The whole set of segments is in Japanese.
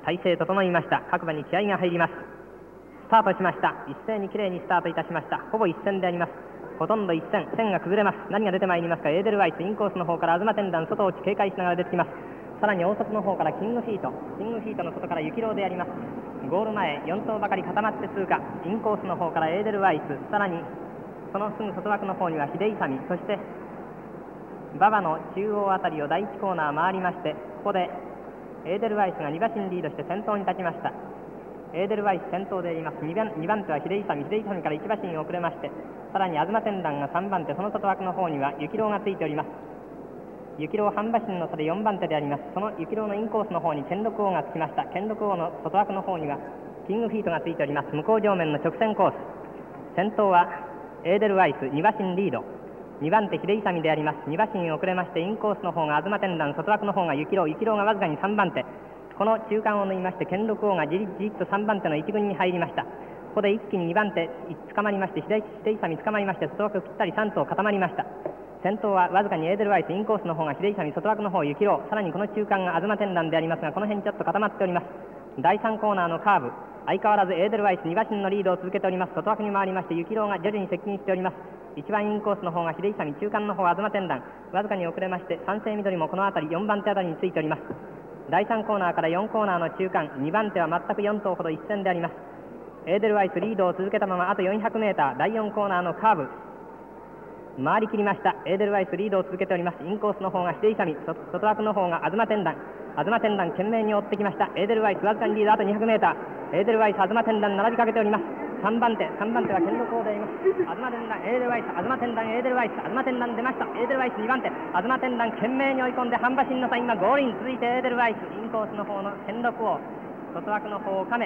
体勢整いました。各馬に気合が入ります。スタートしました。一斉にきれいにスタートいたしました。ほぼ一線であります。ほとんど一線、線が崩れます。何が出てまいりますか。エーデルワイス、インコースの方から東天壇、外落ち警戒しながら出てきます。さらに大外の方からキングフィートの外から雪郎であります。ゴール前4頭ばかり固まって通過。インコースの方からエーデルワイス、さらにそのすぐ外枠の方には秀勇、そして馬場の中央あたりを第1コーナー回りまして、ここでエーデルワイスが2馬身リードして先頭に立ちました。エーデルワイス先頭であります。2番手は秀勇から1馬身遅れまして、さらに東天壇が3番手、その外枠の方には雪郎がついております。雪郎半馬身の差で4番手であります。その雪郎のインコースの方に兼六王がつきました。兼六王の外枠の方にはキングフィートがついております。向こう上面の直線コース、先頭はエーデルワイス2馬身リード、2番手秀勇であります。2馬身遅れまして、インコースの方が東天壇、外枠の方が雪郎がわずかに3番手。この中間を縫いまして兼六王がじりじりと3番手の1軍に入りました。ここで一気に2番手捕まりまして、秀勇捕まりまして、外枠ぴったり3頭固まりました。先頭はわずかにエーデルワイス、インコースの方が秀勇、外枠の方雪郎、さらにこの中間が東天壇でありますが、この辺ちょっと固まっております。第3コーナーのカーブ、相変わらずエーデルワイス2馬身のリードを続けております。外枠に回りまして雪郎が徐々に接近しております。一番インコースの方が秀勇、中間の方は東天壇、わずかに遅れまして三星緑もこの辺り4番手あたりについております。第3コーナーから4コーナーの中間、2番手は全く4頭ほど一線であります。エーデルワイスリードを続けたままあと400メーター、第4コーナーのカーブ回り切りました。エーデルワイスリードを続けております。インコースの方が秀勇、外枠の方が東天壇懸命に追ってきました。エーデルワイスわずかにリードあと200メーター、エーデルワイス東天壇並びかけております。3番手は兼六王であります。東天壇、エーデルワイス、東天壇、エーデルワイス、東天壇出ました。エーデルワイス2番手、東天壇懸命に追い込んで半馬身の差、今ゴールイン、続いてエーデルワイス、インコースの方の兼六王、外枠の方岡目、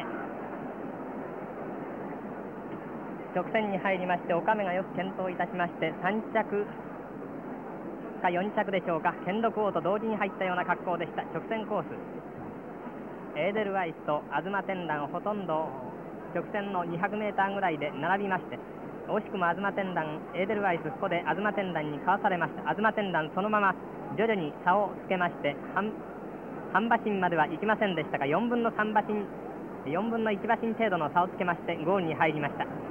直線に入りまして岡目がよく健闘いたしまして、3着か4着でしょうか。兼六王と同時に入ったような格好でした。直線コース、エーデルワイスと東天壇ほとんど直線の200メーターぐらいで並びまして、惜しくも東天壇、エーデルワイスここで東天壇にかわされました。東天壇そのまま徐々に差をつけまして、半馬身までは行きませんでしたが、4分の1馬身程度の差をつけましてゴールに入りました。